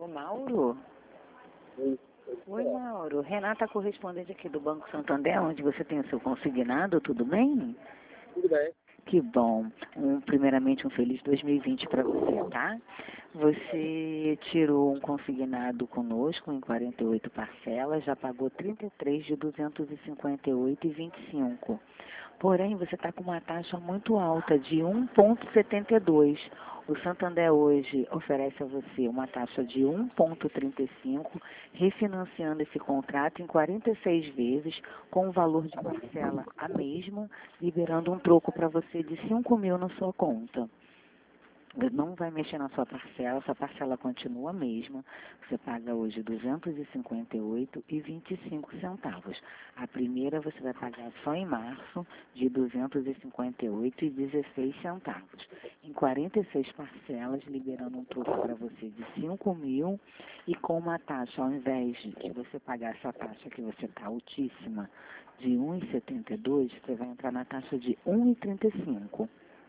Ô, Mauro? Oi, Oi, Mauro. Renata, correspondente aqui do Banco Santander, onde você tem o seu consignado, tudo bem? tudo bem. Que bom. Primeiramente, um feliz 2020 para você, tá? Você tirou um consignado conosco em 48 parcelas, já pagou 33 de 258,25. Porém, você está com uma taxa muito alta de 1,72. O Santander hoje oferece a você uma taxa de 1,35, refinanciando esse contrato em 46 vezes, com o valor de parcela a mesma, liberando um troco para você de 5 mil na sua conta. Não vai mexer na sua parcela continua a mesma. Você paga hoje R$ 258,25. A primeira você vai pagar só em março, de R$ 258,16. Em 46 parcelas, liberando um troco para você de 5 mil e com uma taxa, ao invés de você pagar essa taxa que você está altíssima, de 1,72, você vai entrar na taxa de 1,35.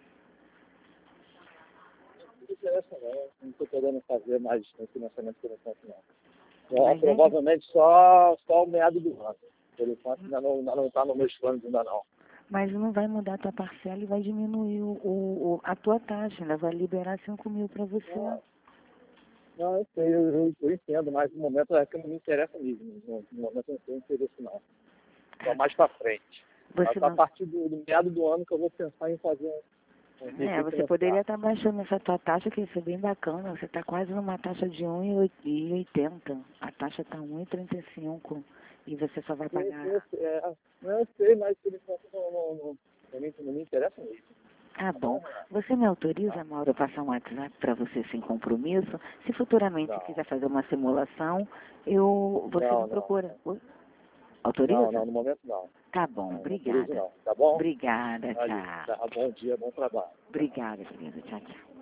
Não interessa não estou querendo fazer mais financiamento por enquanto não. Mas Provavelmente só o meado do ano. Por enquanto ainda não está nos meus planos ainda não. Mas não vai mudar a tua parcela e vai diminuir a tua taxa, ainda vai liberar 5 mil para você. Não, eu sei, eu entendo, mas no momento é que não me interessa mesmo. No momento eu não tenho interesse não. Só mais para frente. Você A não... partir do meado do ano que eu vou pensar em fazer você poderia estar baixando essa tua taxa, que isso é bem bacana. Você está quase numa taxa de 1,80. A taxa está 1,35. E você só vai pagar... Eu sei, mas por enquanto não me interessa mesmo. Ah, bom. Você me autoriza, Mauro, a passar um WhatsApp para você sem compromisso? Se futuramente você quiser fazer uma simulação, você me procura. Autoriza? Não, no momento não. Tá bom, Não obrigada. autorizo não, tá bom? Obrigada, Aí, tchau. tá, bom dia, bom trabalho. Obrigada, querida. Tchau, tchau.